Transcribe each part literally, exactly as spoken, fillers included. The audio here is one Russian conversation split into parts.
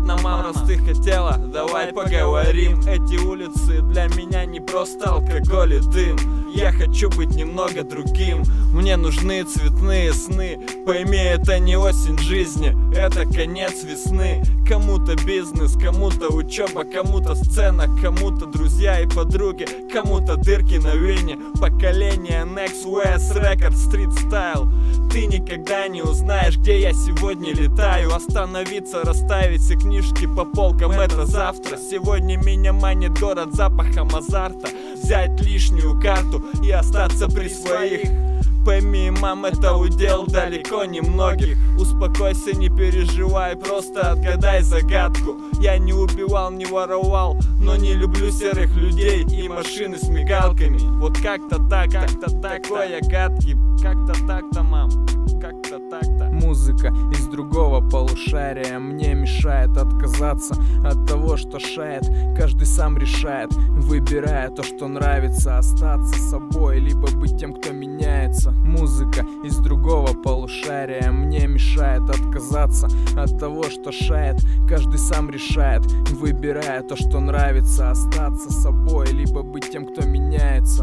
на мам, раз ты хотела, давай поговорим. Эти улицы для меня не просто алкоголь и дым. Я хочу быть немного другим. Мне нужны цветные сны. Пойми, это не осень жизни, это конец весны. Кому-то бизнес, кому-то учеба, кому-то сцена, кому-то друзья и подруги, кому-то дырки на вене. Поколение Next West Record Street Style. Ты никогда не узнаешь, где я сегодня летаю. Остановиться, расставить все книжки по полкам — это завтра. Сегодня меня манит город запахом азарта. Взять лишнюю карту и остаться при своих. Пойми, мам, это удел далеко не многих. Успокойся, не переживай, просто отгадай загадку. Я не убивал, не воровал, но не люблю серых людей и машины с мигалками. Вот как-то так, как-то так, такой я гадкий. Как-то так-то, мам, как-то так-то. Музыка из другого полушария мне мешает отказаться от того, что шает. Каждый сам решает, выбирая то, что нравится. Остаться собой, либо быть тем, кто меняется. Музыка из другого полушария мне мешает отказаться от того, что шает. Каждый сам решает, выбирая то, что нравится. Остаться собой, либо быть тем, кто меняется.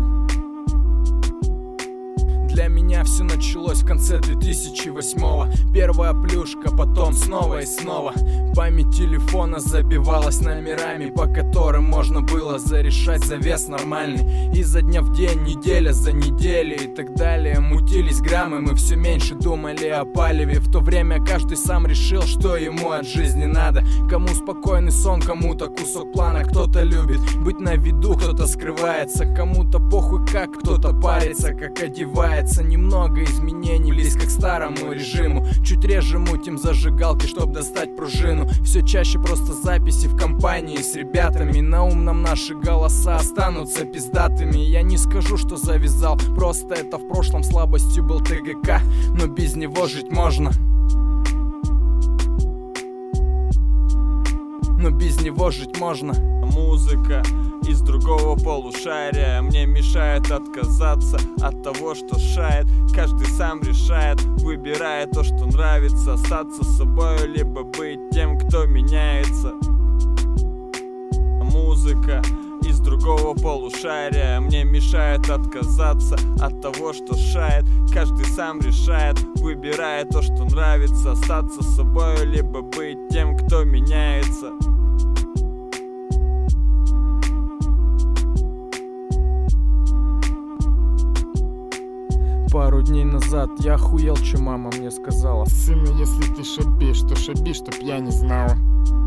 Для меня все началось в конце две тысячи восьмого. Первая плюшка, потом снова и снова. Память телефона забивалась номерами, по которым можно было зарешать завес нормальный. Изо дня в день, неделя за неделей и так далее. Мутились граммы, мы все меньше думали о палеве. В то время каждый сам решил, что ему от жизни надо. Кому спокойный сон, кому-то кусок плана. Кто-то любит быть на виду, кто-то скрывается. Кому-то похуй как, кто-то парится, как одевается. Немного изменений, близко к старому режиму. Чуть реже мутим зажигалки, чтоб достать пружину. Все чаще просто записи в компании с ребятами. На умном наши голоса останутся пиздатыми. Я не скажу, что завязал, просто это в прошлом слабостью был ТГК. Но без него жить можно. Но без него жить можно. Музыка из другого полушария мне мешает отказаться от того, что шает. Каждый сам решает, выбирая то, что нравится. Остаться собой, либо быть тем, кто меняется. Музыка из другого полушария мне мешает отказаться от того, что шает. Каждый сам решает, выбирая то, что нравится. Остаться собой, либо быть тем, кто меняется. Пару дней назад я охуел, что мама мне сказала. Сына, если ты шабишь, то шаби, чтоб я не знала.